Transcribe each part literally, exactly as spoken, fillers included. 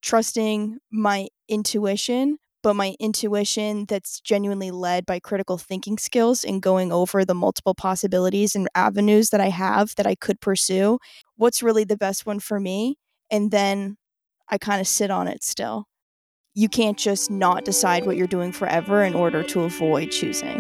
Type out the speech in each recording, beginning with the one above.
trusting my intuition, but my intuition that's genuinely led by critical thinking skills and going over the multiple possibilities and avenues that I have that I could pursue. What's really the best one for me? And then I kind of sit on it still. You can't just not decide what you're doing forever in order to avoid choosing.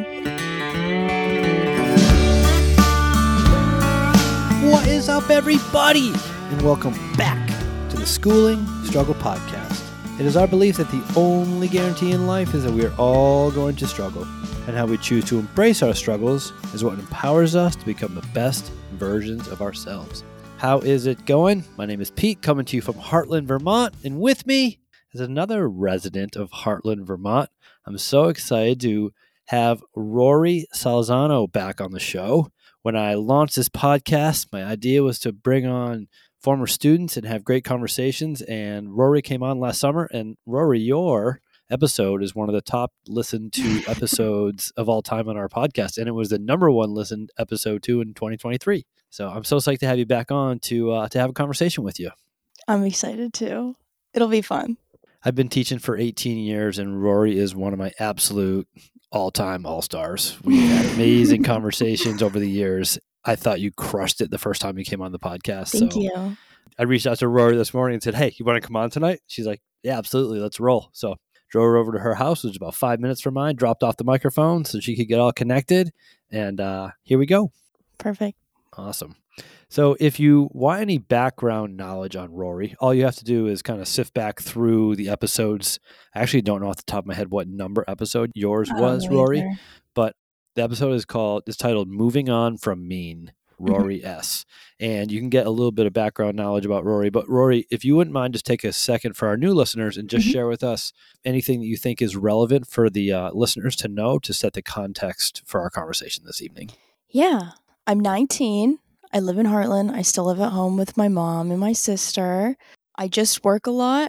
What is up, everybody? And welcome back to the Schooling Struggle Podcast. It is our belief that the only guarantee in life is that we are all going to struggle, and how we choose to embrace our struggles is what empowers us to become the best versions of ourselves. How is it going? My name is Pete, coming to you from Hartland, Vermont, and with me is another resident of Hartland, Vermont. I'm so excited to have Rory Salzano back on the show. When I launched this podcast, my idea was to bring on former students and have great conversations, and Rory came on last summer. And Rory, your episode is one of the top listened to episodes of all time on our podcast, and it was the number one listened episode too in twenty twenty-three. So I'm so psyched to have you back on to uh, to have a conversation with you. I'm excited too. It'll be fun. I've been teaching for eighteen years, and Rory is one of my absolute all-time all-stars. We've had amazing conversations over the years. I thought you crushed it the first time you came on the podcast. Thank so you. I reached out to Rory this morning and said, hey, you want to come on tonight? She's like, yeah, absolutely. Let's roll. So drove her over to her house, which was about five minutes from mine, dropped off the microphone so she could get all connected. And uh, here we go. Perfect. Awesome. So if you want any background knowledge on Rory, all you have to do is kind of sift back through the episodes. I actually don't know off the top of my head what number episode yours was, Rory, either. but the episode is called, it's titled Moving On From Mean, Rory mm-hmm. S. And you can get a little bit of background knowledge about Rory. But Rory, if you wouldn't mind, just take a second for our new listeners and just mm-hmm. share with us anything that you think is relevant for the uh, listeners to know to set the context for our conversation this evening. Yeah. I'm nineteen. I live in Hartland. I still live at home with my mom and my sister. I just work a lot,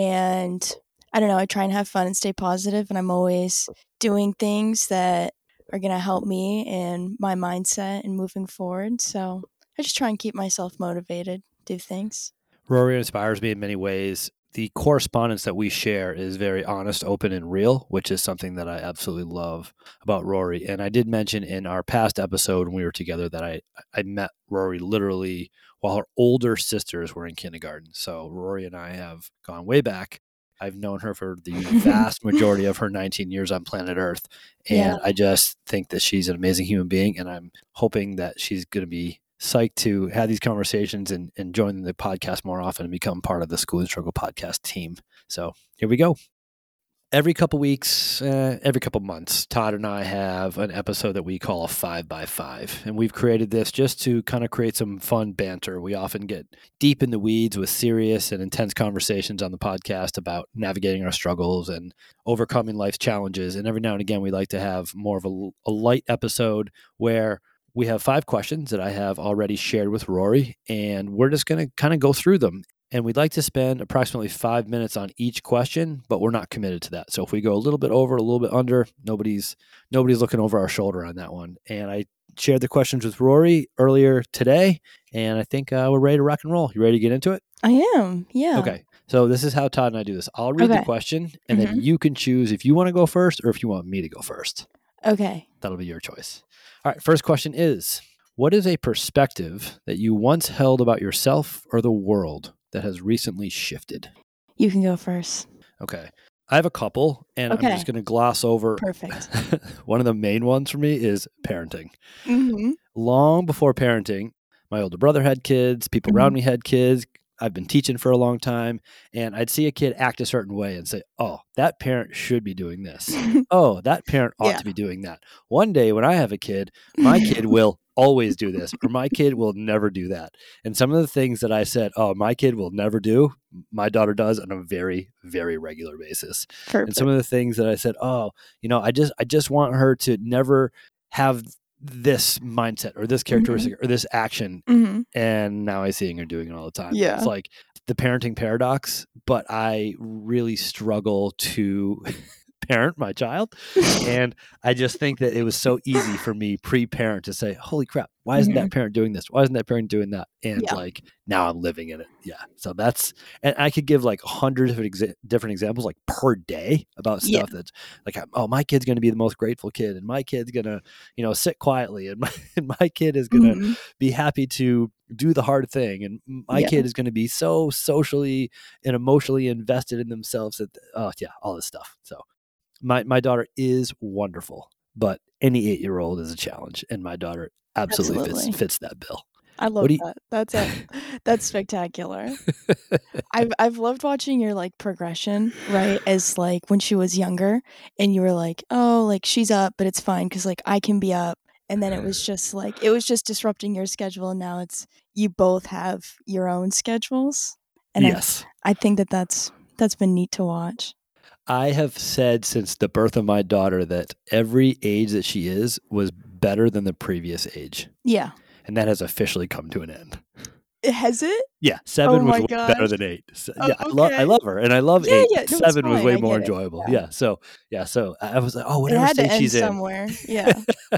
and I don't know, I try and have fun and stay positive, and I'm always doing things that are going to help me and my mindset and moving forward. So I just try and keep myself motivated, do things. Rory inspires me in many ways. The correspondence that we share is very honest, open, and real, which is something that I absolutely love about Rory. And I did mention in our past episode when we were together that I, I met Rory literally while her older sisters were in kindergarten. So Rory and I have gone way back. I've known her for the vast majority of her nineteen years on planet Earth. And yeah. I just think that she's an amazing human being. And I'm hoping that she's going to be psyched to have these conversations and, and join the podcast more often and become part of the Schooling Struggle podcast team. So here we go. Every couple weeks, uh, every couple months, Todd and I have an episode that we call a five by five. And we've created this just to kind of create some fun banter. We often get deep in the weeds with serious and intense conversations on the podcast about navigating our struggles and overcoming life's challenges. And every now and again, we like to have more of a, a light episode where we have five questions that I have already shared with Rory, and we're just going to kind of go through them. And we'd like to spend approximately five minutes on each question, but we're not committed to that. So if we go a little bit over, a little bit under, nobody's nobody's looking over our shoulder on that one. And I shared the questions with Rory earlier today, and I think uh, we're ready to rock and roll. You ready to get into it? I am, yeah. Okay. So this is how Todd and I do this. I'll read okay. the question, and mm-hmm. then you can choose if you want to go first or if you want me to go first. Okay. That'll be your choice. All right, first question is, what is a perspective that you once held about yourself or the world that has recently shifted? You can go first. Okay. I have a couple, and okay. I'm just going to gloss over. Perfect. One of the main ones for me is parenting. Mm-hmm. Long before parenting, my older brother had kids, people mm-hmm. around me had kids. I've been teaching for a long time, and I'd see a kid act a certain way and say, oh, that parent should be doing this. Oh, that parent ought yeah. to be doing that. One day when I have a kid, my kid will always do this, or my kid will never do that. And some of the things that I said, oh, my kid will never do, my daughter does on a very, very regular basis. Perfect. And some of the things that I said, oh, you know, I just, I just want her to never have this mindset or this characteristic mm-hmm. or this action. Mm-hmm. And now I see her doing it all the time. Yeah. It's like the parenting paradox, but I really struggle to parent my child. And I just think that it was so easy for me pre-parent to say, holy crap, why isn't Mhm. that parent doing this? Why isn't that parent doing that? And Yeah. like now I'm living in it. Yeah. So that's, and I could give like a hundred different, exa- different examples like per day about Yeah. stuff that's like, oh, my kid's going to be the most grateful kid, and my kid's going to, you know, sit quietly, and my, and my kid is going to Mhm. be happy to do the hard thing, and my Yeah. kid is going to be so socially and emotionally invested in themselves that, oh yeah, all this stuff. So my, my daughter is wonderful, but any eight year old is a challenge, and my daughter absolutely Absolutely. fits fits that bill. I love What do you? that. That's a that's spectacular. I've I've loved watching your like progression, right? As like when she was younger and you were like, "Oh, like she's up, but it's fine cuz like I can be up." And then it was just like it was just disrupting your schedule, and now it's you both have your own schedules. And I Yes. I think that that's that's been neat to watch. I have said since the birth of my daughter that every age that she is was better than the previous age. Yeah. And that has officially come to an end. Has it? Yeah, Oh seven was my way better gosh. than eight. So, Oh, yeah, I love I okay. love her, and I love Yeah, eight. yeah. No, it's seven was fine. way I more get it. enjoyable. Yeah. Yeah, so yeah, so I was like, oh, It whatever had to stage end she's in. somewhere. Yeah.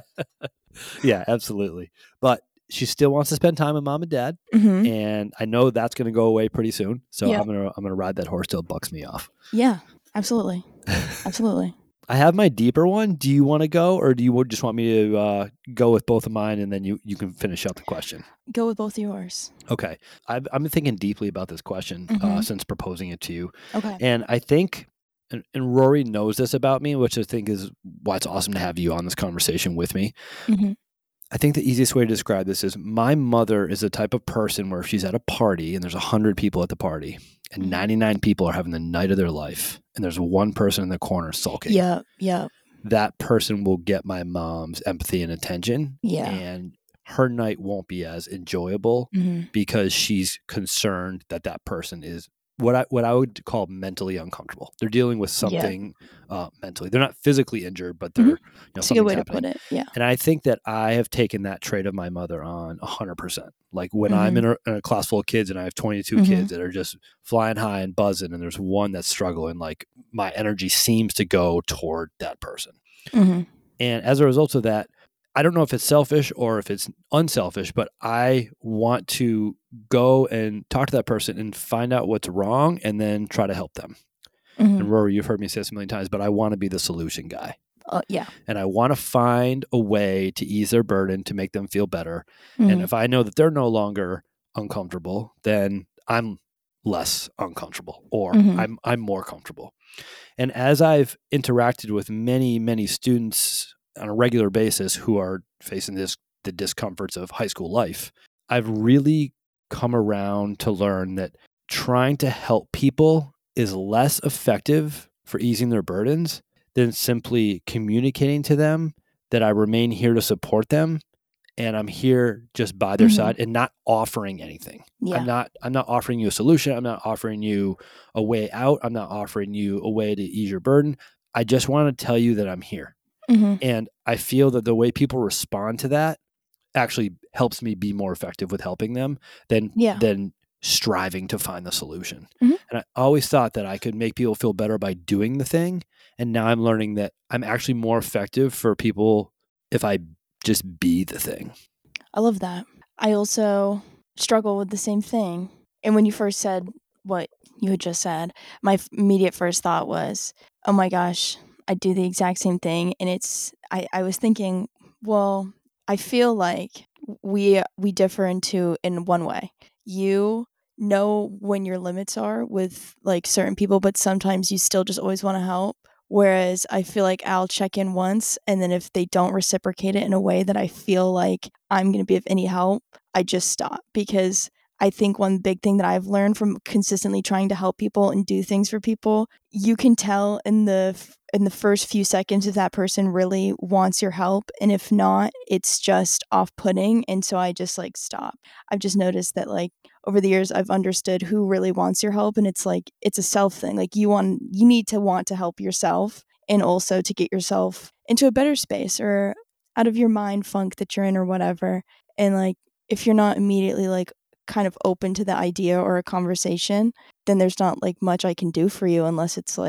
Yeah, absolutely. But she still wants to spend time with mom and dad, Mhm. and I know that's going to go away pretty soon. So Yeah. I'm gonna I'm gonna ride that horse till it bucks me off. Yeah. Absolutely. Absolutely. I have my deeper one. Do you want to go, or do you just want me to uh, go with both of mine, and then you, you can finish up the question? Go with both yours. Okay. I've, I'm thinking deeply about this question uh, Mhm. since proposing it to you. Okay. And I think, and, and Rory knows this about me, which I think is why it's awesome to have you on this conversation with me. Mhm. I think the easiest way to describe this is my mother is the type of person where if she's at a party and there's one hundred people at the party and Mhm. ninety-nine people are having the night of their life and there's one person in the corner sulking. Yeah. Yeah. That person will get my mom's empathy and attention. Yeah. And her night won't be as enjoyable Mhm. because she's concerned that that person is what I what I would call mentally uncomfortable. They're dealing with something uh, mentally. They're not physically injured, but they're Mhm. you know That's a good something's way to happening. put it. Yeah. And I think that I have taken that trait of my mother on a hundred percent. Like when I'm Mhm. in a, in a class full of kids and I have twenty-two Mhm. kids that are just flying high and buzzing, and there's one that's struggling, like my energy seems to go toward that person. Mhm. And as a result of that, I don't know if it's selfish or if it's unselfish, but I want to go and talk to that person and find out what's wrong and then try to help them. Mhm. And Rory, you've heard me say this a million times, but I want to be the solution guy. Uh, yeah. And I want to find a way to ease their burden to make them feel better. Mhm. And if I know that they're no longer uncomfortable, then I'm less uncomfortable or Mhm. I'm I'm more comfortable. And as I've interacted with many, many students on a regular basis who are facing this the discomforts of high school life, I've really come around to learn that trying to help people is less effective for easing their burdens than simply communicating to them that I remain here to support them and I'm here just by their Mhm. side and not offering anything. Yeah. I'm not I'm not offering you a solution. I'm not offering you a way out. I'm not offering you a way to ease your burden. I just want to tell you that I'm here. Mhm. And I feel that the way people respond to that actually helps me be more effective with helping them than Yeah. than striving to find the solution. Mhm. And I always thought that I could make people feel better by doing the thing. And now I'm learning that I'm actually more effective for people if I just be the thing. I love that. I also struggle with the same thing. And when you first said what you had just said, my f- immediate first thought was, oh my gosh, I do the exact same thing. And it's, I, I was thinking, well, I feel like we we differ into in one way. You know when your limits are with like certain people, but sometimes you still just always want to help. Whereas I feel like I'll check in once, and then if they don't reciprocate it in a way that I feel like I'm going to be of any help, I just stop. Because I think one big thing that I've learned from consistently trying to help people and do things for people, you can tell in the in the first few seconds if that person really wants your help, and if not, it's just off-putting, and so I just like stop. I've just noticed that like over the years I've understood who really wants your help, and it's like it's a self thing. Like you want you need to want to help yourself and also to get yourself into a better space or out of your mind funk that you're in or whatever. And like if you're not immediately like kind of open to the idea or a conversation, then there's not like much I can do for you unless it's like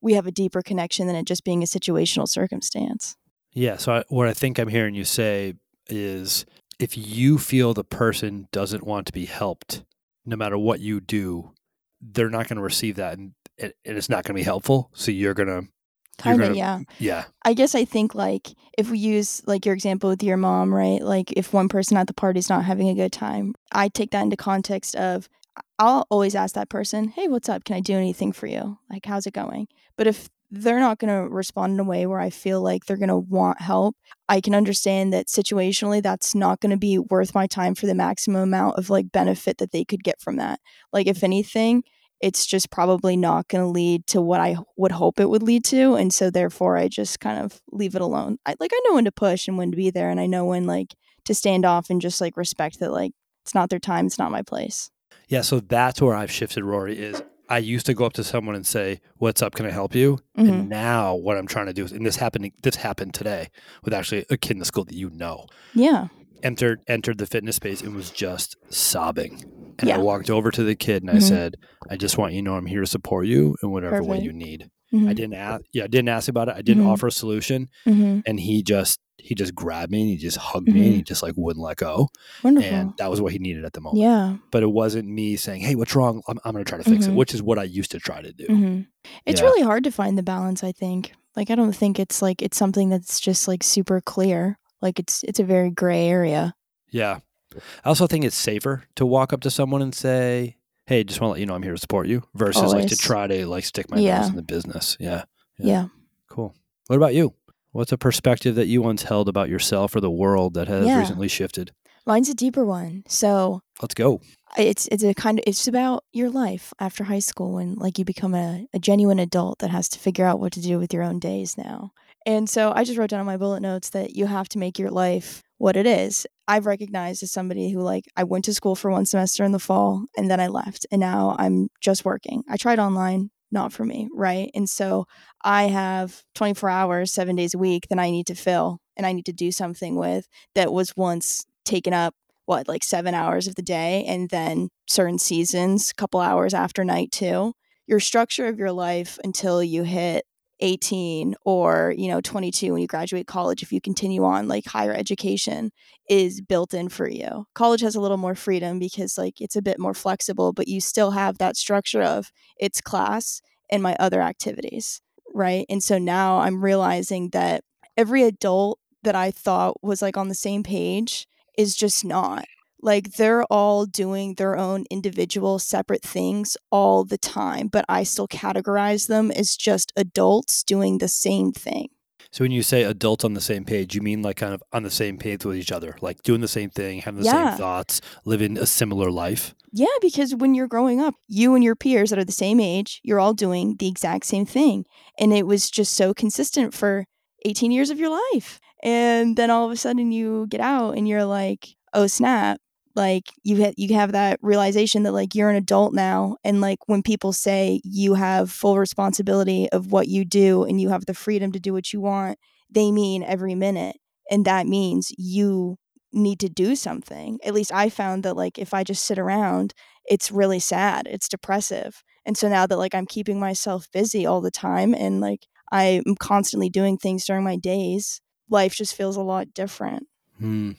we have a deeper connection than it just being a situational circumstance. Yeah. So I, what I think I'm hearing you say is if you feel the person doesn't want to be helped, no matter what you do, they're not going to receive that, and, and it's not going to be helpful. So you're going to, you're Kind of, going to, yeah. yeah. I guess I think like if we use like your example with your mom, right? Like if one person at the party is not having a good time, I take that into context of I'll always ask that person, "Hey, what's up? Can I do anything for you? Like how's it going?" But if they're not going to respond in a way where I feel like they're going to want help, I can understand that situationally that's not going to be worth my time for the maximum amount of like benefit that they could get from that. Like if anything, it's just probably not going to lead to what I would hope it would lead to. And so therefore I just kind of leave it alone. I like, I know when to push and when to be there. And I know when like to stand off and just like respect that, like, it's not their time. It's not my place. Yeah. So that's where I've shifted, Rory, is I used to go up to someone and say, "What's up? Can I help you?" Mhm. And now what I'm trying to do is, and this happened, this happened today with actually a kid in the school that you know, Yeah. entered entered the fitness space and was just sobbing. And I Yeah. walked over to the kid and I Mhm. said, "I just want you to know I'm here to support you in whatever way Perfect. you need." Mhm. I didn't ask, yeah, I didn't ask about it. I didn't Mhm. offer a solution. Mhm. And he just he just grabbed me and he just hugged me and he Mhm. just like wouldn't let go. And Wonderful. that was what he needed at the moment. Yeah. But it wasn't me saying, "Hey, what's wrong? I'm, I'm going to try to fix it," Mhm. which is what I used to try to do. Mhm. It's Yeah. really hard to find the balance, I think. Like I don't think it's like it's something that's just like super clear. Like it's it's a very gray area. Yeah. I also think it's safer to walk up to someone and say, "Hey, just want to let you know I'm here to support you," versus like to Always. try to like stick my Yeah. nose in the business. Yeah. Yeah. Cool. What about you? What's a perspective that you once held about yourself or the world that has Yeah. recently shifted? Mine's a deeper one. So Let's go. it's it's a kind of it's about your life after high school when like you become a, a genuine adult that has to figure out what to do with your own days now. And so I just wrote down on my bullet notes that you have to make your life what it is. I've recognized as somebody who like I went to school for one semester in the fall and then I left and now I'm just working. I tried online, not for me, right? And so I have twenty-four hours, seven days a week that I need to fill and I need to do something with that was once taken up what, like seven hours of the day, and then certain seasons, a couple hours after night two. Your structure of your life until you hit eighteen or, you know, twenty-two when you graduate college, if you continue on like higher education, is built in for you. College has a little more freedom because like it's a bit more flexible, but you still have that structure of it's class and my other activities, right? And so now I'm realizing that every adult that I thought was like on the same page is just not. Like they're all doing their own individual separate things all the time, but I still categorize them as just adults doing the same thing. So when you say adults on the same page, you mean like kind of on the same page with each other, like doing the same thing, having the Yeah. same thoughts, living a similar life? Yeah, because when you're growing up, you and your peers that are the same age, you're all doing the exact same thing. And it was just so consistent for eighteen years of your life. And then all of a sudden you get out and you're like, oh snap. Like you ha- you have that realization that like you're an adult now. And like when people say you have full responsibility of what you do and you have the freedom to do what you want, they mean every minute. And that means you need to do something. At least I found that like if I just sit around, it's really sad. It's depressive. And so now that like I'm keeping myself busy all the time and like I'm constantly doing things during my days, life just feels a lot different. Hmm.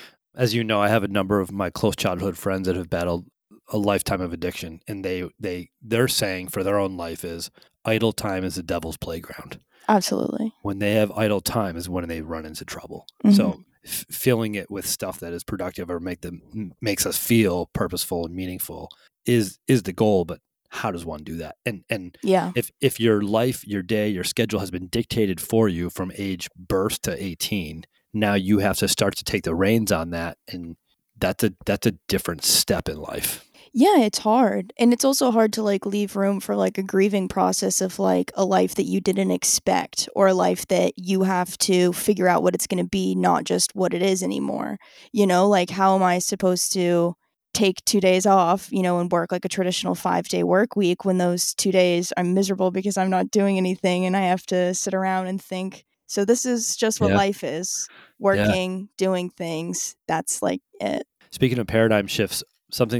As you know, I have a number of my close childhood friends that have battled a lifetime of addiction, and they they their saying for their own life is idle time is the devil's playground. Absolutely. When they have idle time is when they run into trouble. Mhm. So f- filling it with stuff that is productive or make them m- makes us feel purposeful and meaningful is is the goal. But how does one do that? And and Yeah. if if your life, your day, your schedule has been dictated for you from age birth to eighteen, now you have to start to take the reins on that, and that's a that's a different step in life. Yeah, it's hard. And it's also hard to like leave room for like a grieving process of like a life that you didn't expect or a life that you have to figure out what it's going to be, not just what it is anymore. You know, like how am I supposed to take two days off, you know, and work like a traditional five day work week when those two days I'm miserable because I'm not doing anything and I have to sit around and think, so this is just what Yeah. life is, Yeah. working, doing things. That's like it. Speaking of paradigm shifts, something that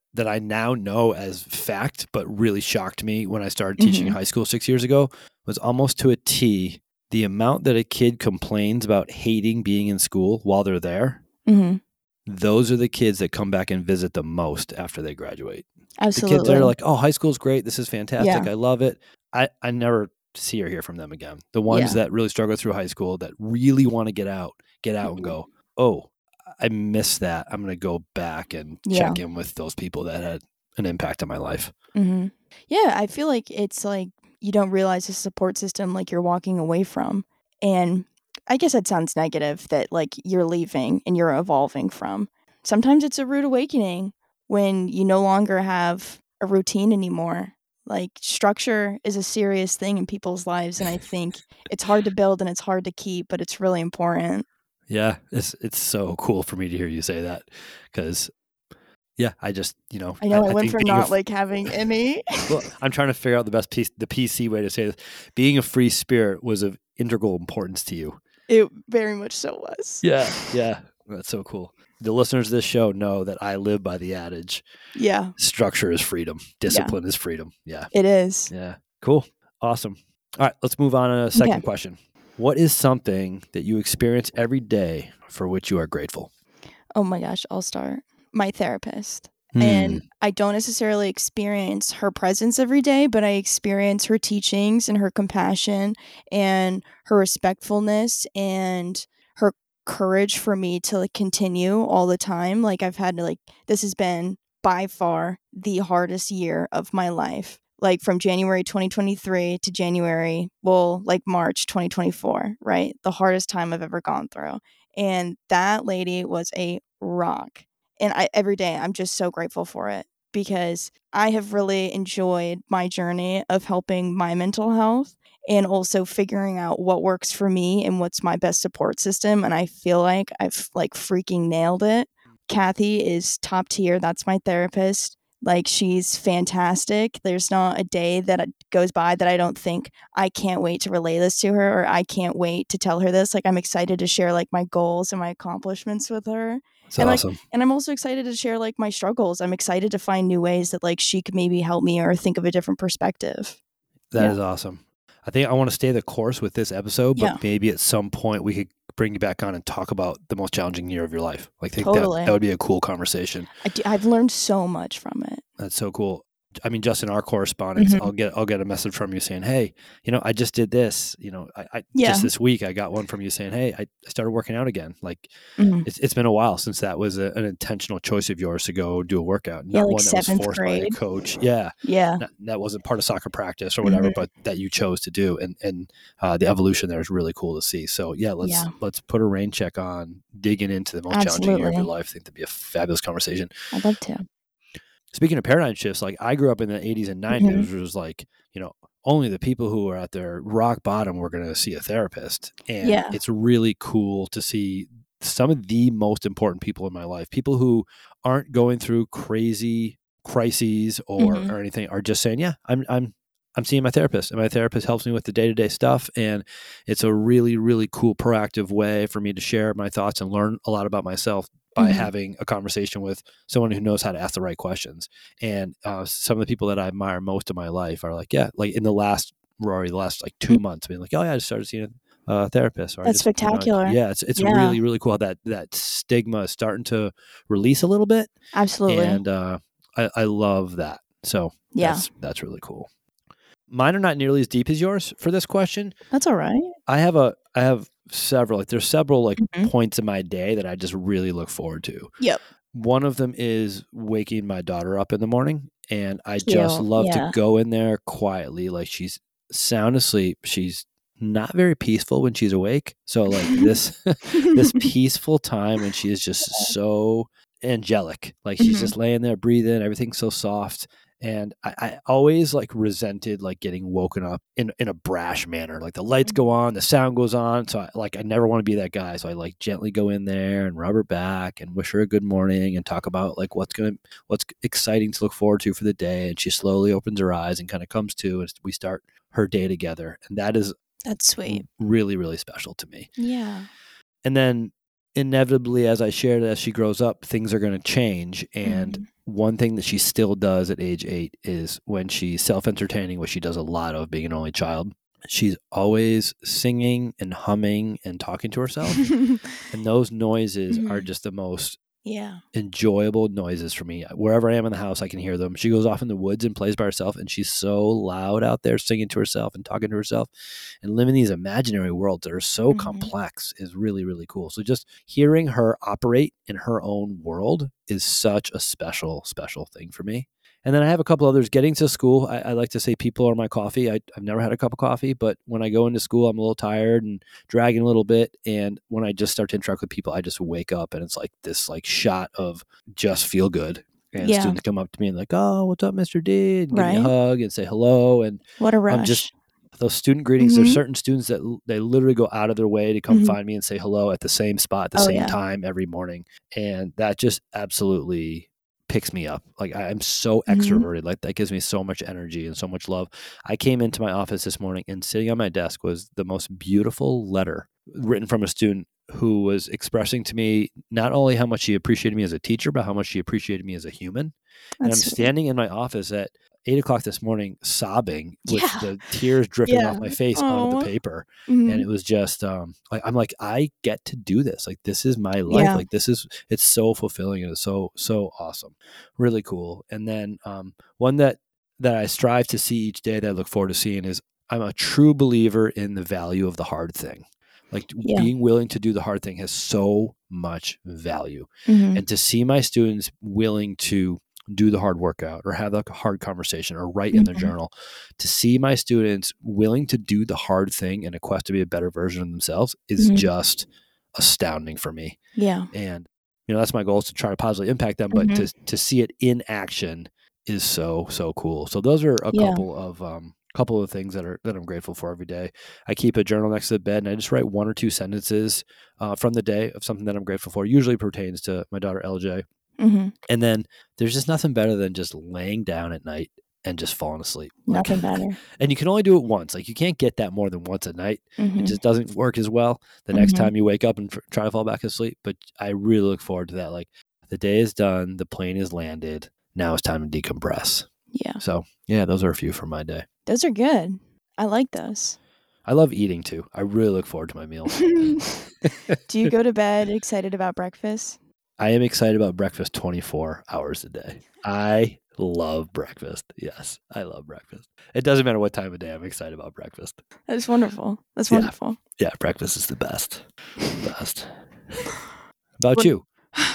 that I now know as fact, but really shocked me when I started teaching Mhm. high school six years ago, was almost to a T the amount that a kid complains about hating being in school while they're there. Mhm. Those are the kids that come back and visit the most after they graduate. The kids that are Absolutely. like, oh, high school's great. This is fantastic. Yeah. I love it. I, I never see or hear from them again. The ones Yeah. that really struggle through high school that really want to get out, get out and go, oh, I miss that. I'm going to go back and Yeah. check in with those people that had an impact on my life. Mhm. Yeah, I feel like it's like you don't realize the support system like you're walking away from. And I guess that sounds negative that like you're leaving and you're evolving from. Sometimes it's a rude awakening when you no longer have a routine anymore. Like structure is a serious thing in people's lives, and I think it's hard to build and it's hard to keep, but it's really important. Yeah, it's it's so cool for me to hear you say that because, yeah, I just, you know, I know I, I went think from being a not f- like having any. well, I'm trying to figure out the best piece, the P C way to say this. Being a free spirit was of integral importance to you. It very much so was. Yeah, yeah, that's so cool. The listeners of this show know that I live by the adage: Yeah, structure is freedom, discipline is freedom. Yeah, it is. yeah, cool, awesome. All right, let's move on to a second Okay. question. What is something that you experience every day for which you are grateful? Oh my gosh, I'll start. My therapist. Hmm. And I don't necessarily experience her presence every day, but I experience her teachings and her compassion and her respectfulness and her courage for me to like continue all the time. Like I've had to like this has been by far the hardest year of my life. Like from January twenty twenty-three to January, well, like March twenty twenty-four, right? The hardest time I've ever gone through. And that lady was a rock. And I every day I'm just so grateful for it because I have really enjoyed my journey of helping my mental health and also figuring out what works for me and what's my best support system, and I feel like I've like freaking nailed it. Kathy is top tier. That's my therapist. Like she's fantastic. There's not a day that goes by that I don't think I can't wait to relay this to her or I can't wait to tell her this. Like I'm excited to share like my goals and my accomplishments with her. It's And like awesome. and I'm also excited to share like my struggles. I'm excited to find new ways that like she could maybe help me or think of a different perspective. That Yeah. is awesome. I think I want to stay the course with this episode, but Yeah. maybe at some point we could bring you back on and talk about the most challenging year of your life. Like, I think Totally. that, that would be a cool conversation. I do, I've learned so much from it. That's so cool. I mean, just in our correspondence, Mhm. I'll get I'll get a message from you saying, "Hey, you know, I just did this. You know, I, I Yeah. just this week I got one from you saying, "Hey, I started working out again." Like, Mhm. it's it's been a while since that was a, an intentional choice of yours to go do a workout, not Yeah, like one that was seventh forced by a grade. coach. Yeah, Yeah. not, that wasn't part of soccer practice or whatever, Mhm. but that you chose to do, and and uh, the evolution there is really cool to see. So yeah, let's Yeah. let's put a rain check on digging into the most challenging year of your Absolutely. life. I think that'd be a fabulous conversation. I'd love to. Speaking of paradigm shifts, like I grew up in the eighties and Mhm. nineties, which was like, you know, only the people who are at their rock bottom were going to see a therapist. And Yeah. it's really cool to see some of the most important people in my life, people who aren't going through crazy crises or, Mhm. or anything, are just saying, yeah, I'm, I'm, I'm seeing my therapist, and my therapist helps me with the day-to-day stuff. And it's a really, really cool, proactive way for me to share my thoughts and learn a lot about myself by Mhm. having a conversation with someone who knows how to ask the right questions. And uh, some of the people that I admire most in my life are like, yeah, like in the last, Rory, the last like two Mm. months, being like, oh yeah, I just started seeing a uh, therapist. Or I That's just, you know, spectacular. yeah, it's it's Yeah. really, really cool how that that stigma is starting to release a little bit. Absolutely. And uh, I, I love that. So Yeah. that's that's really cool. Mine are not nearly as deep as yours for this question. That's all right. I have a I have several, like there's several like Mhm. points in my day that I just really look forward to. Yep. One of them is waking my daughter up in the morning, and I just Cute. love Yeah. to go in there quietly, like she's sound asleep. She's not very peaceful when she's awake. So like this this peaceful time when she is just so angelic. Like she's Mhm. just laying there breathing, everything's so soft. And I, I always like resented like getting woken up in, in a brash manner. Like the lights go on, the sound goes on. So I, like I never want to be that guy. So I like gently go in there and rub her back and wish her a good morning and talk about like what's gonna what's exciting to look forward to for the day. And she slowly opens her eyes and kind of comes to, and we start her day together. And that is That's sweet. really, really special to me. Yeah. And then inevitably, as I shared, as she grows up, things are going to change. And Mhm. one thing that she still does at age eight is when she's self-entertaining, which she does a lot of being an only child, she's always singing and humming and talking to herself. And those noises Mhm. are just the most Yeah. enjoyable noises for me. Wherever I am in the house, I can hear them. She goes off in the woods and plays by herself, and she's so loud out there singing to herself and talking to herself and living these imaginary worlds that are so Mhm. complex is really, really cool. So just hearing her operate in her own world is such a special, special thing for me. And then I have a couple others. Getting to school, I, I like to say people are my coffee. I, I've never had a cup of coffee, but when I go into school, I'm a little tired and dragging a little bit. And when I just start to interact with people, I just wake up and it's like this like shot of just feel good. And Yeah. students come up to me and like, oh, what's up, Mister D? And give me a Right. hug and say hello. And What a I'm rush. just those student greetings. Mhm. There's certain students that l- they literally go out of their way to come Mhm. find me and say hello at the same spot at the Oh, same yeah. time every morning. And that just absolutely picks me up. Like I, I'm so Mhm. extroverted. Like that gives me so much energy and so much love. I came into my office this morning and sitting on my desk was the most beautiful letter written from a student who was expressing to me not only how much she appreciated me as a teacher, but how much she appreciated me as a human. And I'm That's sweet. standing in my office at eight o'clock this morning, sobbing with Yeah. the tears dripping Yeah. off my face onto the Oh. paper. And Mhm. it was just, um, like, I'm like, I get to do this. Like, this is my life. Yeah. Like, this is, it's so fulfilling and it's so, so awesome. Really cool. And then, um, one that, that I strive to see each day that I look forward to seeing is I'm a true believer in the value of the hard thing. Like Yeah. being willing to do the hard thing has so much value. Mhm. And to see my students willing to do the hard workout or have like a hard conversation or write in their Mhm. journal, to see my students willing to do the hard thing in a quest to be a better version of themselves is Mhm. just astounding for me. Yeah. And, you know, that's my goal is to try to positively impact them, but Mhm. to, to see it in action is so, so cool. So those are a Yeah. couple of, um, couple of things that are, that I'm grateful for every day. I keep a journal next to the bed and I just write one or two sentences, uh, from the day of something that I'm grateful for. Usually pertains to my daughter, L J. Mhm. And then there's just nothing better than just laying down at night and just falling asleep. Like, Nothing better. and you can only do it once. Like you can't get that more than once at night. It Mhm. just doesn't work as well the next Mhm. time you wake up and tr- try to fall back asleep. But I really look forward to that. Like the day is done, the plane is landed. Now it's time to decompress. Yeah. So yeah, those are a few from my day. Those are good. I like those. I love eating too. I really look forward to my meals. Do you go to bed excited about breakfast? I am excited about breakfast twenty-four hours a day. I love breakfast. Yes, I love breakfast. It doesn't matter what time of day. I'm excited about breakfast. That's wonderful. That's Yeah. wonderful. Yeah, breakfast is the best. Best. About What- you?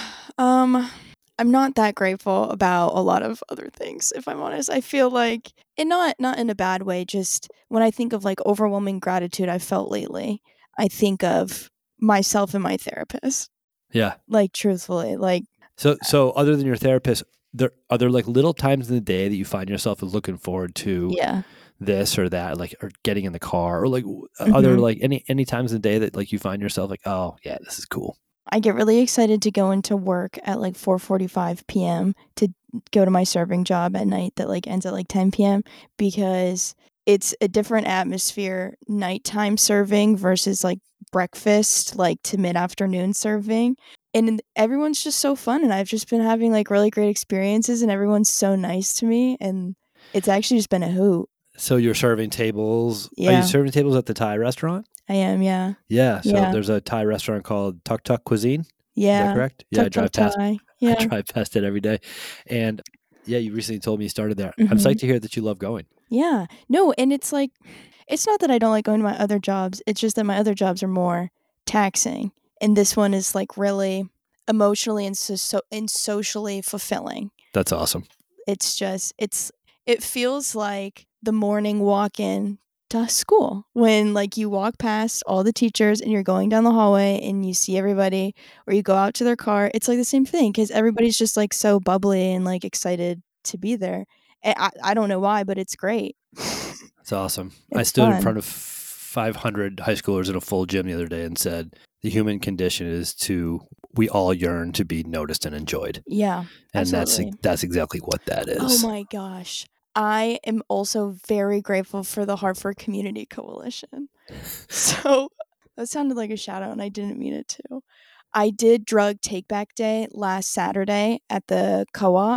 Um, I'm not that grateful about a lot of other things, if I'm honest. I feel like, and not not in a bad way, just when I think of like overwhelming gratitude I felt lately, I think of myself and my therapist. Yeah. Like truthfully, like So, so other than your therapist, there are there like little times in the day that you find yourself looking forward to yeah. this or that, like or getting in the car, or like w- are there Mhm. like any any times in the day that like you find yourself like, oh yeah, this is cool. I get really excited to go into work at like four forty-five p.m. to go to my serving job at night that like ends at like ten p.m. because it's a different atmosphere nighttime serving versus like breakfast like to mid-afternoon serving. And everyone's just so fun and I've just been having like really great experiences and everyone's so nice to me and it's actually just been a hoot. So you're serving tables. Are you Yeah, serving tables at the Thai restaurant? I am, yeah. Yeah. So Yeah. there's a Thai restaurant called Tuk Tuk Cuisine. Is Yeah. that correct? Yeah, I Tuk drive Tuk past. Thai. I Yeah. drive past it every day. And yeah, you recently told me you started there. I'm Mhm. psyched to hear that you love going. Yeah. No, and it's like it's not that I don't like going to my other jobs. It's just that my other jobs are more taxing, and this one is like really emotionally and so, so and socially fulfilling. That's awesome. It's just it's it feels like the morning walk in to school when like you walk past all the teachers and you're going down the hallway and you see everybody or you go out to their car. It's like the same thing because everybody's just like so bubbly and like excited to be there. And I, I don't know why, but it's great. It's awesome. I It's stood in fun. front of five hundred high schoolers in a full gym the other day and said, the human condition is to, we all yearn to be noticed and enjoyed. Yeah, And absolutely. that's that's exactly what that is. Oh my gosh. I am also very grateful for the Hartford Community Coalition. So that sounded like a shout out and I didn't mean it to. I did drug take back day last Saturday at the co-op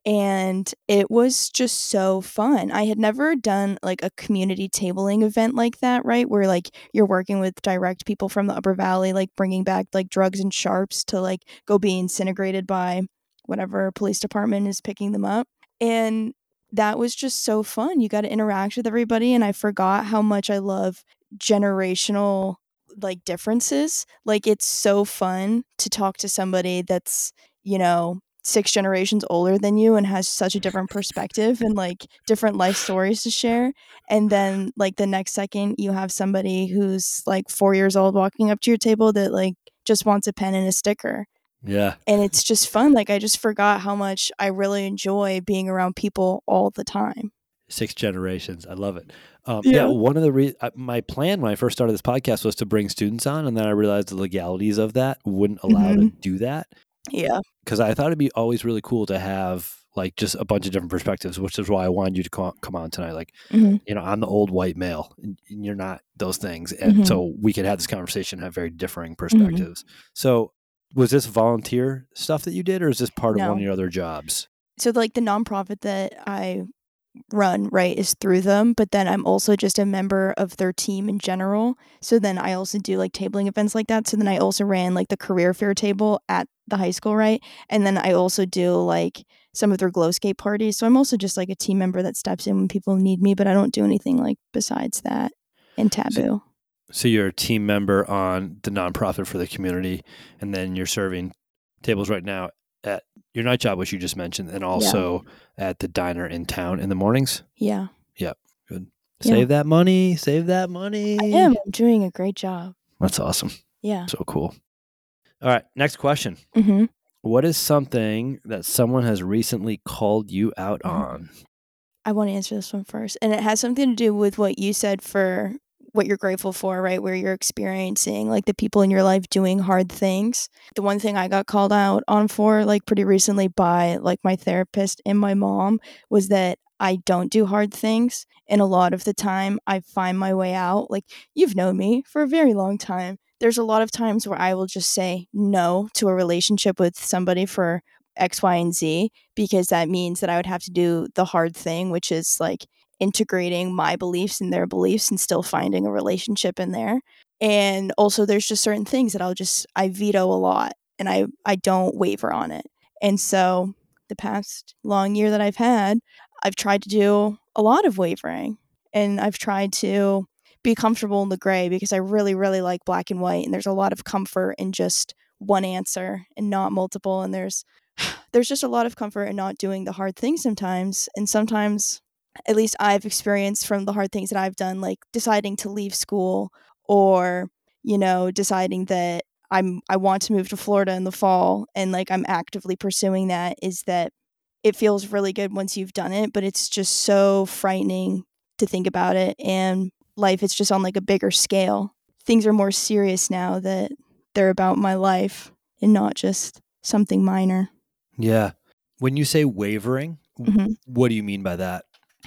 And it was just so fun. I had never done like a community tabling event like that, right? Where like you're working with direct people from the Upper Valley, like bringing back like drugs and sharps to like go be incinerated by whatever police department is picking them up. And that was just so fun. You got to interact with everybody. And I forgot how much I love generational like differences. Like it's so fun to talk to somebody that's, you know, six generations older than you and has such a different perspective and like different life stories to share. And then like the next second you have somebody who's like four years old walking up to your table that like just wants a pen and a sticker. Yeah. And it's just fun. Like I just forgot how much I really enjoy being around people all the time. Six generations. I love it. Um, yeah. Yeah. One of the re- uh, my plan when I first started this podcast was to bring students on, and then I realized the legalities of that wouldn't allow to Mhm. do that. Yeah. Because I thought it'd be always really cool to have like just a bunch of different perspectives, which is why I wanted you to co- come on tonight. Like, Mhm. you know, I'm the old white male, and and you're not those things, and Mhm. so we could have this conversation, and have very differing Mhm. perspectives. So, was this volunteer stuff that you did, or is this part of one of No. your other jobs? So like the nonprofit that I run, right, is through them, but then I'm also just a member of their team in general. So then I also do like tabling events like that. So then I also ran like the career fair table at the high school, right? And then I also do like some of their glow skate parties. So I'm also just like a team member that steps in when people need me, but I don't do anything like besides that in So, Taboo. so you're a team member on the nonprofit for the community, and then you're serving tables right now at your night job, which you just mentioned, and also at the diner in town in the mornings. Yeah. Yep. Good. Yeah. Save that money. Save that money. I am. I'm doing a great job. That's awesome. Yeah. So cool. All right. Next question. Mm-hmm. What is something that someone has recently called you out Mhm. on? I want to answer this one first. And it has something to do with what you said for what you're grateful for, right? Where you're experiencing like the people in your life doing hard things. The one thing I got called out on for like pretty recently by like my therapist and my mom was that I don't do hard things. And a lot of the time I find my way out. Like you've known me for a very long time. There's a lot of times where I will just say no to a relationship with somebody for X, Y, and Z, because that means that I would have to do the hard thing, which is like integrating my beliefs and their beliefs and still finding a relationship in there. And also there's just certain things that I'll just I veto a lot and I I don't waver on it. And so the past long year that I've had, I've tried to do a lot of wavering and I've tried to be comfortable in the gray because I really really like black and white and there's a lot of comfort in just one answer and not multiple, and there's there's just a lot of comfort in not doing the hard things sometimes. And sometimes, at least I've experienced from the hard things that I've done, like deciding to leave school or, you know, deciding that I'm I want to move to Florida in the fall and like I'm actively pursuing that, is that it feels really good once you've done it, but it's just so frightening to think about it. And life is just on like a bigger scale. Things are more serious now that they're about my life and not just something minor. Yeah. When you say wavering, Mhm. what do you mean by that?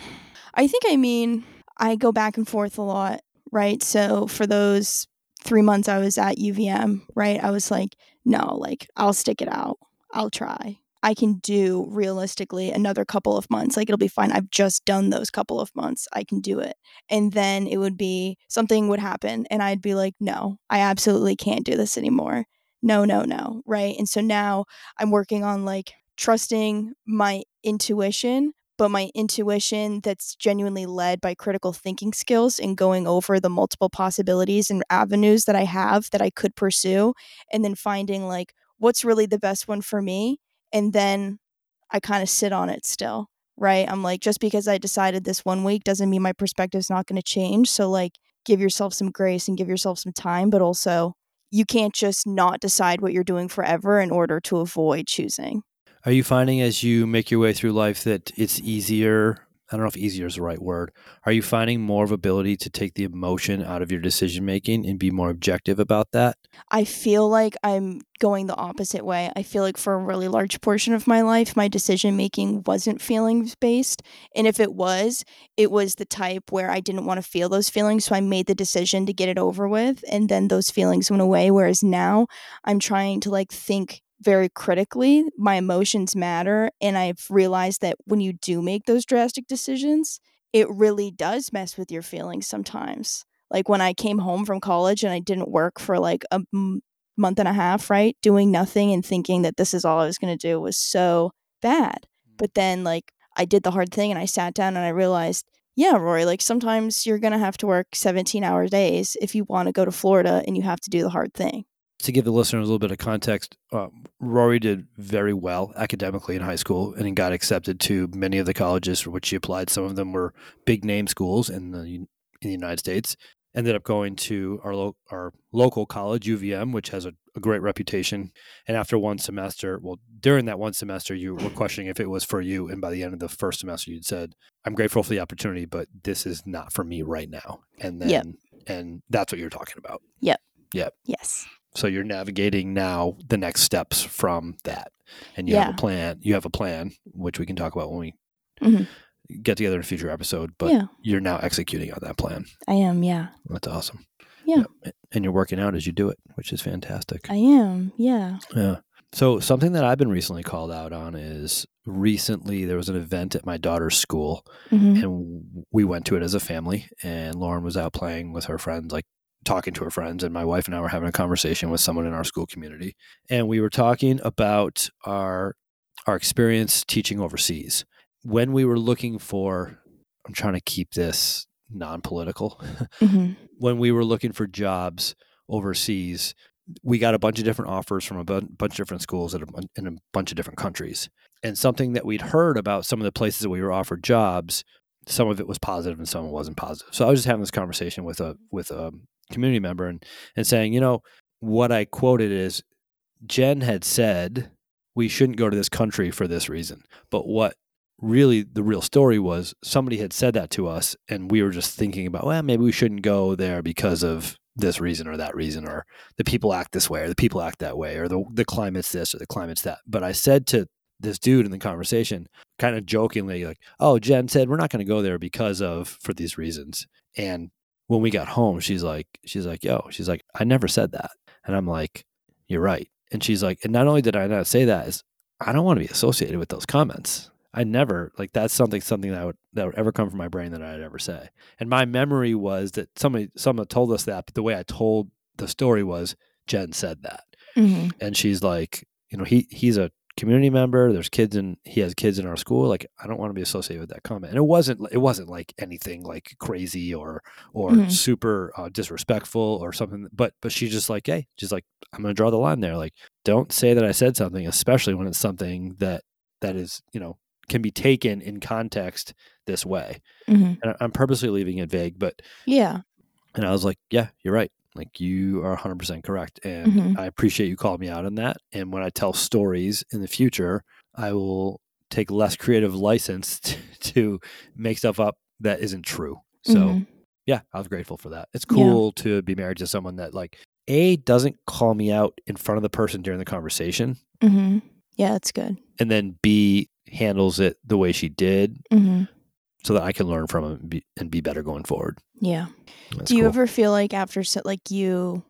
I think I mean, I go back and forth a lot, right? So for those three months I was at U V M, right, I was like, no, like, I'll stick it out. I'll try. I can do realistically another couple of months. Like, it'll be fine. I've just done those couple of months. I can do it. And then it would be something would happen and I'd be like, no, I absolutely can't do this anymore. No, no, no. Right. And so now I'm working on like trusting my intuition, but my intuition that's genuinely led by critical thinking skills and going over the multiple possibilities and avenues that I have that I could pursue, and then finding like what's really the best one for me. And then I kind of sit on it still, right? I'm like, just because I decided this one week doesn't mean my perspective's not going to change. So, like, give yourself some grace and give yourself some time, but also you can't just not decide what you're doing forever in order to avoid choosing. Are you finding as you make your way through life that it's easier? I don't know if easier is the right word. Are you finding more of ability to take the emotion out of your decision making and be more objective about that? I feel like I'm going the opposite way. I feel like for a really large portion of my life, my decision making wasn't feelings based. And if it was, it was the type where I didn't want to feel those feelings. So I made the decision to get it over with. And then those feelings went away. Whereas now I'm trying to like think very critically. My emotions matter. And I've realized that when you do make those drastic decisions, it really does mess with your feelings sometimes. Like when I came home from college and I didn't work for like a m- month and a half, right? Doing nothing and thinking that this is all I was going to do was so bad. But then like I did the hard thing and I sat down and I realized, yeah, Rory, like sometimes you're going to have to work seventeen hour days if you want to go to Florida and you have to do the hard thing. To give the listeners a little bit of context, uh, Rory did very well academically in high school and he got accepted to many of the colleges for which she applied. Some of them were big name schools in the in the United States. Ended up going to our lo- our local college, U V M, which has a, a great reputation. And after one semester, well, during that one semester, you were questioning if it was for you. And by the end of the first semester, you'd said, "I'm grateful for the opportunity, but this is not for me right now." And then, Yep. and that's what you're talking about. Yep. Yep. Yes. So you're navigating now the next steps from that, and you Yeah. have a plan. You have a plan, which we can talk about when we Mhm. get together in a future episode. But Yeah. you're now executing on that plan. I am. Yeah. That's awesome. Yeah. Yep. And you're working out as you do it, which is fantastic. I am. Yeah. Yeah. So something that I've been recently called out on is recently there was an event at my daughter's school, Mhm. and we went to it as a family. And Lauren was out playing with her friends, like talking to her friends, and my wife and I were having a conversation with someone in our school community, and we were talking about our our experience teaching overseas. When we were looking for, I'm trying to keep this non-political. Mhm. When we were looking for jobs overseas, we got a bunch of different offers from a bu- bunch of different schools at a, bun- in a bunch of different countries. And something that we'd heard about some of the places that we were offered jobs, some of it was positive and some of it wasn't positive. So I was just having this conversation with a with a community member and and saying, you know, what I quoted is Jen had said we shouldn't go to this country for this reason. But what really the real story was somebody had said that to us and we were just thinking about, well, maybe we shouldn't go there because of this reason or that reason, or the people act this way or the people act that way, or the the climate's this or the climate's that. But I said to this dude in the conversation, kind of jokingly, like, oh, Jen said we're not going to go there because of for these reasons. And when we got home, she's like, she's like, yo, she's like, I never said that. And I'm like, you're right. And she's like, and not only did I not say that, is I don't want to be associated with those comments. I never, like, that's something, something that would, that would ever come from my brain that I'd ever say. And my memory was that somebody, someone told us that, but the way I told the story was Jen said that. Mhm. And she's like, you know, he, he's a community member. There's kids and he has kids in our school. Like, I don't want to be associated with that comment. And it wasn't, it wasn't like anything like crazy or, or Mhm. super uh, disrespectful or something. But, but she's just like, hey, she's like, I'm going to draw the line there. Like, don't say that I said something, especially when it's something that, that is, you know, can be taken in context this way. Mhm. And I'm purposely leaving it vague, but Yeah. and I was like, yeah, you're right. Like, you are one hundred percent correct. And Mhm. I appreciate you calling me out on that. And when I tell stories in the future, I will take less creative license to, to make stuff up that isn't true. So Mhm. yeah, I was grateful for that. It's Yeah. cool to be married to someone that, like, A, doesn't call me out in front of the person during the conversation, Mhm. Yeah, that's good. and then B, handles it the way she did Mhm. so that I can learn from it and be, and be better going forward. Yeah. That's Do you cool. ever feel like after so, like you,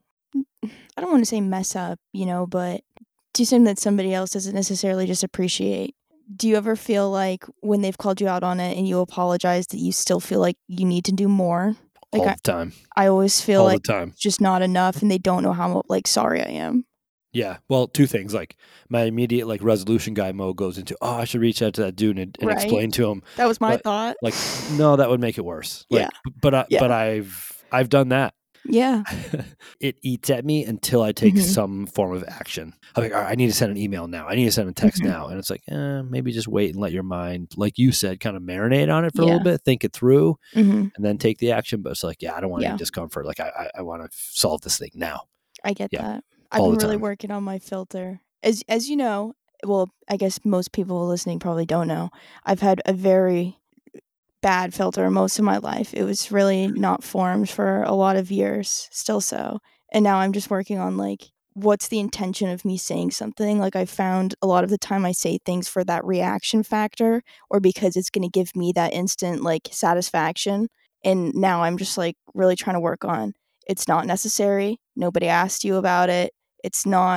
I don't want to say mess up, you know, but do something that somebody else doesn't necessarily just appreciate? Do you ever feel like when they've called you out on it and you apologize that you still feel like you need to do more? Like all I, the time. I always feel All like the time. it's just not enough and they don't know how like sorry I am. Yeah. Well, two things. Like, my immediate like resolution guy mode goes into, oh, I should reach out to that dude and, and Right. explain to him. That was my But, thought. Like, no, that would make it worse. Like, Yeah. but I, Yeah. but I've I've done that. Yeah. It eats at me until I take Mhm. some form of action. I'm like, all right, I need to send an email now. I need to send a text Mhm. now. And it's like, eh, maybe just wait and let your mind, like you said, kind of marinate on it for a Yeah. little bit, think it through, Mhm. and then take the action. But it's like, yeah, I don't want Yeah. any discomfort. Like, I I, I want to solve this thing now. I get Yeah. that. I've All been the really time. working on my filter. As as you know, well, I guess most people listening probably don't know. I've had a very bad filter most of my life. It was really not formed for a lot of years, still so. And now I'm just working on like what's the intention of me saying something? Like I found a lot of the time I say things for that reaction factor or because it's going to give me that instant like satisfaction. And now I'm just like really trying to work on it's not necessary. Nobody asked you about it. It's not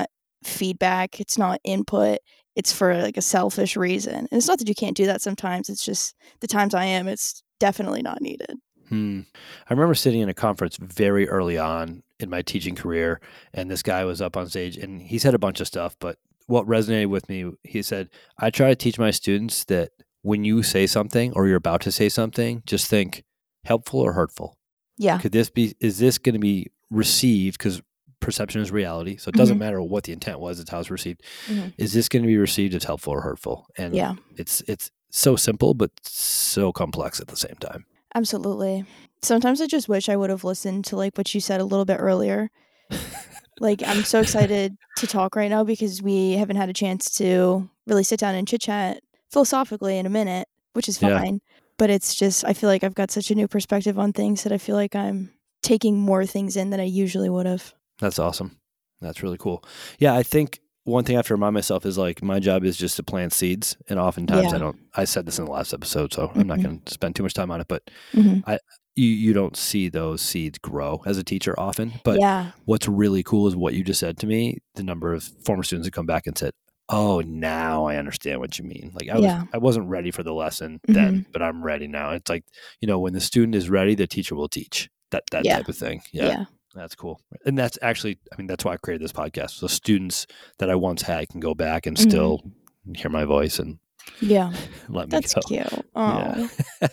feedback. It's not input. It's for like a selfish reason. And it's not that you can't do that sometimes. It's just the times I am, it's definitely not needed. Hmm. I remember sitting in a conference very early on in my teaching career, and this guy was up on stage, and he said a bunch of stuff, but what resonated with me, he said, I try to teach my students that when you say something or you're about to say something, just think helpful or hurtful. Yeah. Could this be, is this going to be received? Because perception is reality. So it doesn't Mhm. matter what the intent was, it's how it's received. Mhm. Is this going to be received as helpful or hurtful? And Yeah. it's, it's so simple, but so complex at the same time. Absolutely. Sometimes I just wish I would have listened to like what you said a little bit earlier. Like, I'm so excited to talk right now because we haven't had a chance to really sit down and chit chat philosophically in a minute, which is Yeah. fine. But it's just, I feel like I've got such a new perspective on things that I feel like I'm taking more things in than I usually would have. That's awesome. That's really cool. Yeah, I think one thing I have to remind myself is like my job is just to plant seeds, and oftentimes Yeah. I don't. I said this in the last episode, so Mhm. I'm not going to spend too much time on it. But Mhm. I, you, you don't see those seeds grow as a teacher often. But Yeah. what's really cool is what you just said to me. The number of former students that come back and said, "Oh, now I understand what you mean." Like I was, Yeah. I wasn't ready for the lesson Mhm. then, but I'm ready now. It's like, you know, when the student is ready, the teacher will teach. That that Yeah. type of thing. Yeah. Yeah. That's cool. And that's actually, I mean, that's why I created this podcast. So students that I once had can go back and Mhm. still hear my voice and Yeah. let me That's go. cute. Yeah. Oh.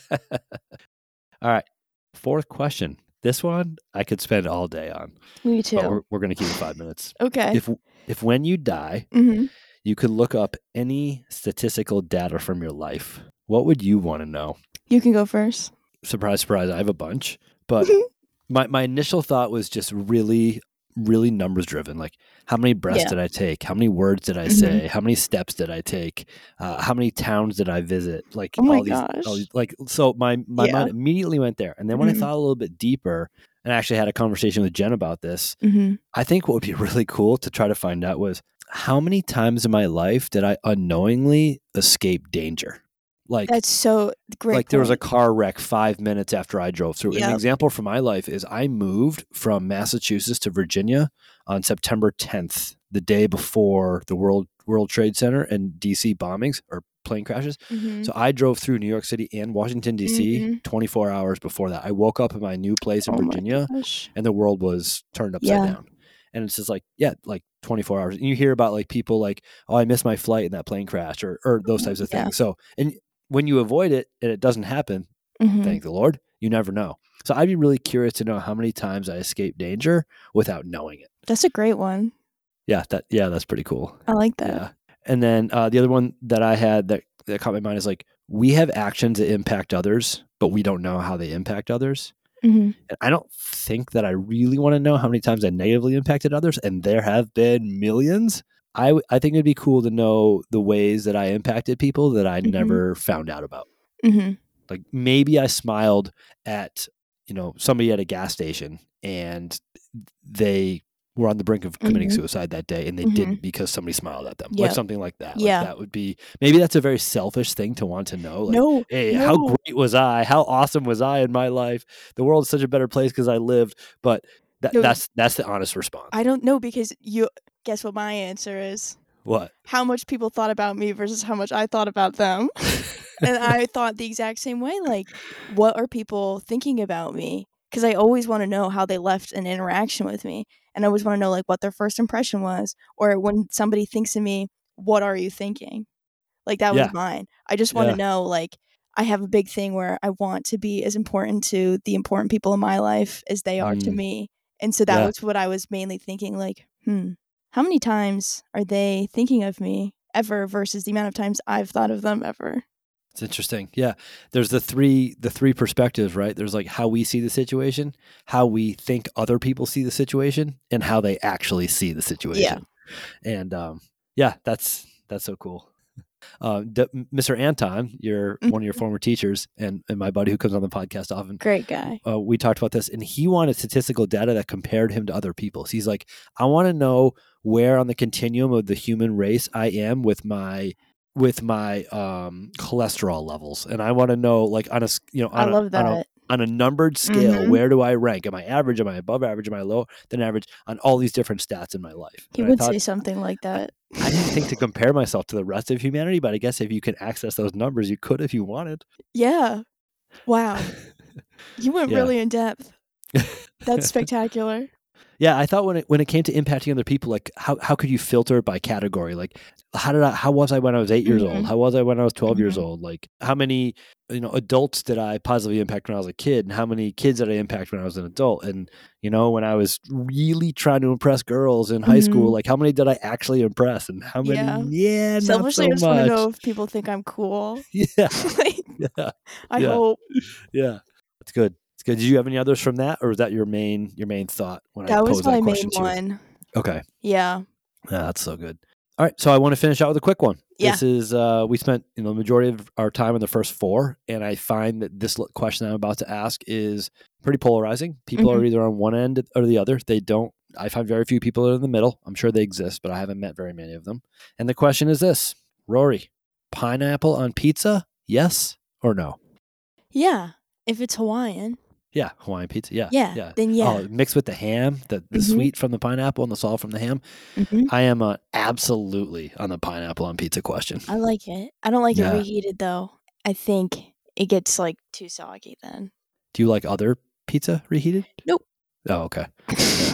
All right. Fourth question. This one I could spend all day on, Me but we're, too. we're going to keep it five minutes. Okay. If if when you die, Mhm. you could look up any statistical data from your life, what would you want to know? You can go first. Surprise, surprise. I have a bunch, but my, my initial thought was just really, really numbers driven. Like how many breaths Yeah. did I take? How many words did I Mhm. say? How many steps did I take? Uh, how many towns did I visit? Like Oh my all these, all gosh. these, like, so my, my Yeah. mind immediately went there. And then when I Mhm. thought a little bit deeper and I actually had a conversation with Jen about this, Mhm. I think what would be really cool to try to find out was how many times in my life did I unknowingly escape danger? Like, That's so great like there was a point. car wreck five minutes after I drove through. An Yep. example from my life is I moved from Massachusetts to Virginia on September tenth, the day before the World World Trade Center and D C bombings or plane crashes. Mhm. So I drove through New York City and Washington, D C Mhm. twenty-four hours before that. I woke up in my new place in Oh my Virginia gosh. and the world was turned upside Yeah. down. And it's just like, yeah, like twenty-four hours. And you hear about like people like, oh, I missed my flight in that plane crash or, or those types of Yeah. things. So, and when you avoid it and it doesn't happen, Mhm. thank the Lord, you never know. So I'd be really curious to know how many times I escaped danger without knowing it. That's a great one. Yeah, that yeah, that's pretty cool. I like that. Yeah. And then uh, the other one that I had that, that caught my mind is like, we have actions that impact others, but we don't know how they impact others. Mhm. And I don't think that I really want to know how many times I negatively impacted others, and there have been millions. I, w- I think it'd be cool to know the ways that I impacted people that I Mhm. never found out about. Mhm. Like maybe I smiled at, you know, somebody at a gas station and they were on the brink of committing Mhm. suicide that day and they Mhm. didn't because somebody smiled at them. Like Yep. something like that. Yeah. Like that would be, maybe that's a very selfish thing to want to know. Like, No. hey, how No. great was I? How awesome was I in my life? The world is such a better place because I lived. But that, No. that's that's the honest response. I don't know because you guess what my answer is? What? How much people thought about me versus how much I thought about them. And I thought the exact same way. Like, what are people thinking about me? Because I always want to know how they left an interaction with me. And I always want to know, like, what their first impression was. Or when somebody thinks of me, what are you thinking? Like, that was Yeah. mine. I just want to Yeah. know, like, I have a big thing where I want to be as important to the important people in my life as they are to Mm. me. And so that Yeah. was what I was mainly thinking, like, hmm, how many times are they thinking of me ever versus the amount of times I've thought of them ever? It's interesting. Yeah. There's the three the three perspectives, right? There's like how we see the situation, how we think other people see the situation, and how they actually see the situation. And um, yeah, that's that's so cool. Uh, D- Mister Anton, you're Mhm. one of your former teachers and, and my buddy who comes on the podcast often. Great guy. Uh, we talked about this, and he wanted statistical data that compared him to other people. So he's like, I want to know where on the continuum of the human race I am with my with my um, cholesterol levels, and I want to know, like on a s- you know I on a love on a that. on a numbered scale, Mhm. where do I rank? Am I average? Am I above average? Am I lower than average on all these different stats in my life? He And I would thought, say something like that. I didn't think to compare myself to the rest of humanity, but I guess if you can access those numbers, you could if you wanted. Yeah. Wow. You went Yeah. really in depth. That's spectacular. Yeah, I thought when it when it came to impacting other people, like how how could you filter it by category? Like how did I how was I when I was eight years old? Mhm. How was I when I was twelve years Mhm. old? Like how many you know adults did I positively impact when I was a kid, and how many kids did I impact when I was an adult? And you know when I was really trying to impress girls in high school, Mhm. like how many did I actually impress, and how many? Yeah. Yeah, not Selfishly, so I just wanna much. know if people think I'm cool. Yeah, Like, yeah, I yeah, hope. yeah. It's good. It's good. Did you have any others from that, or was that your main your main thought when I That was posed that my main question to you? one. Okay. Yeah. Yeah, that's so good. All right, so I want to finish out with a quick one. Yeah. This is uh, we spent you know the majority of our time on the first four, and I find that this l- question I'm about to ask is pretty polarizing. People are Mhm. either on one end or the other. They don't. I find very few people are in the middle. I'm sure they exist, but I haven't met very many of them. And the question is this: Rory, pineapple on pizza? Yes or no? Yeah. If it's Hawaiian. Yeah, Hawaiian pizza. Yeah, Yeah. yeah. Then Oh, yeah. mixed with the ham, the the Mhm. sweet from the pineapple and the salt from the ham. Mhm. I am uh, absolutely on the pineapple on pizza question. I like it. I don't like it Yeah. reheated though. I think it gets, like, too soggy then. Do you like other pizza reheated? Nope. Oh, okay. Yeah.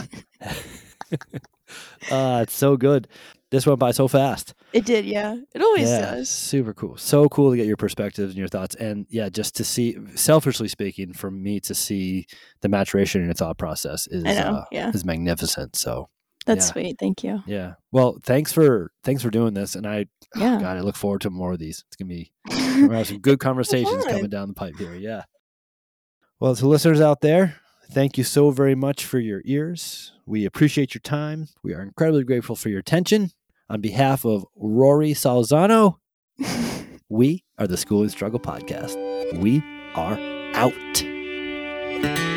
uh, it's so good. This went by so fast. It did, yeah. It always Yeah, does. super cool. So cool to get your perspectives and your thoughts. And yeah, just to see, selfishly speaking, for me to see the maturation in your thought process is I know, uh, yeah. is magnificent. So That's yeah. sweet, thank you. Yeah. Well, thanks for thanks for doing this. And I, oh, Yeah. God, I look forward to more of these. It's gonna be we're gonna have some good conversations fun. coming down the pipe here. Yeah. Well, to listeners out there, thank you so very much for your ears. We appreciate your time. We are incredibly grateful for your attention. On behalf of Rory Salzano, we are the School and Struggle Podcast. We are out.